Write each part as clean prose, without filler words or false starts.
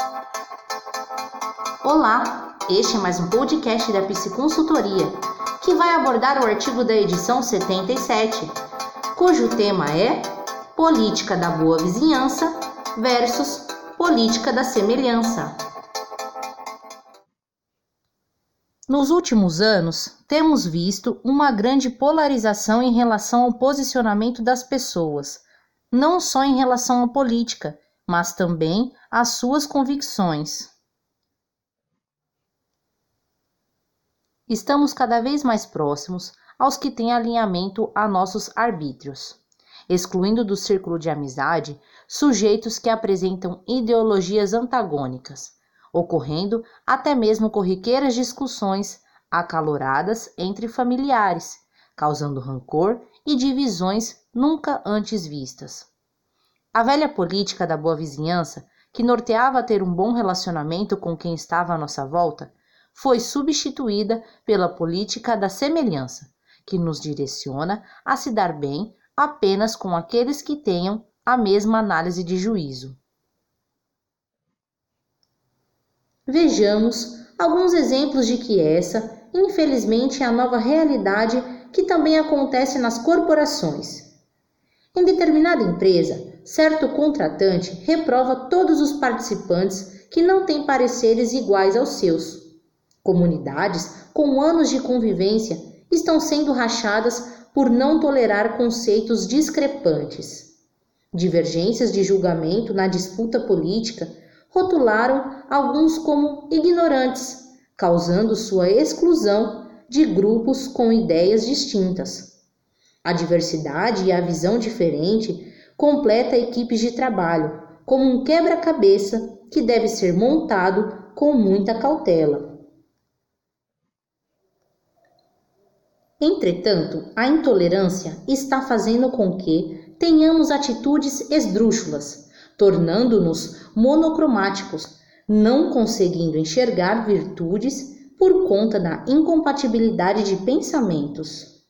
Olá, este é mais um podcast da Psiconsultoria, que vai abordar o artigo da edição 77, cujo tema é Política da Boa Vizinhança versus Política da Semelhança. Nos últimos anos, temos visto uma grande polarização em relação ao posicionamento das pessoas, não só em relação à política, mas também às suas convicções. Estamos cada vez mais próximos aos que têm alinhamento a nossos arbítrios, excluindo do círculo de amizade sujeitos que apresentam ideologias antagônicas, ocorrendo até mesmo corriqueiras discussões acaloradas entre familiares, causando rancor e divisões nunca antes vistas. A velha política da boa vizinhança, que norteava ter um bom relacionamento com quem estava à nossa volta, foi substituída pela política da semelhança, que nos direciona a se dar bem apenas com aqueles que tenham a mesma análise de juízo. Vejamos alguns exemplos de que essa, infelizmente, é a nova realidade que também acontece nas corporações. Em determinada empresa, certo contratante reprova todos os participantes que não têm pareceres iguais aos seus. Comunidades com anos de convivência estão sendo rachadas por não tolerar conceitos discrepantes. Divergências de julgamento na disputa política rotularam alguns como ignorantes, causando sua exclusão de grupos com ideias distintas. A diversidade e a visão diferente completa equipes de trabalho, como um quebra-cabeça que deve ser montado com muita cautela. Entretanto, a intolerância está fazendo com que tenhamos atitudes esdrúxulas, tornando-nos monocromáticos, não conseguindo enxergar virtudes por conta da incompatibilidade de pensamentos.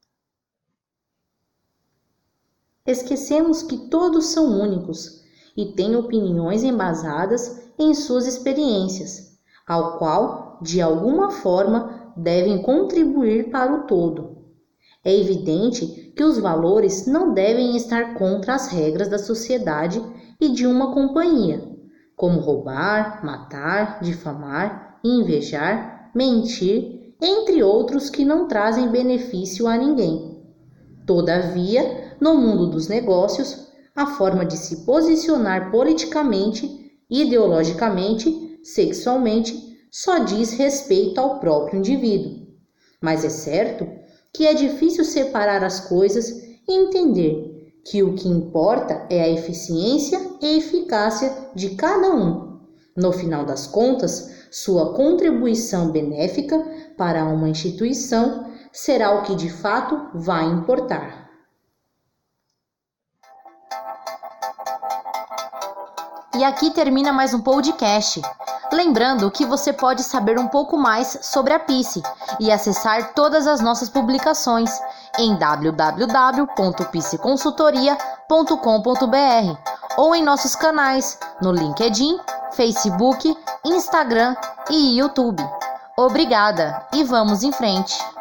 Esquecemos que todos são únicos e têm opiniões embasadas em suas experiências, ao qual, de alguma forma, devem contribuir para o todo. É evidente que os valores não devem estar contra as regras da sociedade e de uma companhia, como roubar, matar, difamar, invejar, mentir, entre outros que não trazem benefício a ninguém. Todavia, no mundo dos negócios, a forma de se posicionar politicamente, ideologicamente, sexualmente, só diz respeito ao próprio indivíduo. Mas é certo que é difícil separar as coisas e entender que o que importa é a eficiência e eficácia de cada um. No final das contas, sua contribuição benéfica para uma instituição será o que de fato vai importar. E aqui termina mais um podcast. Lembrando que você pode saber um pouco mais sobre a Psi e acessar todas as nossas publicações em www.psiconsultoria.com.br ou em nossos canais no LinkedIn, Facebook, Instagram e YouTube. Obrigada e vamos em frente!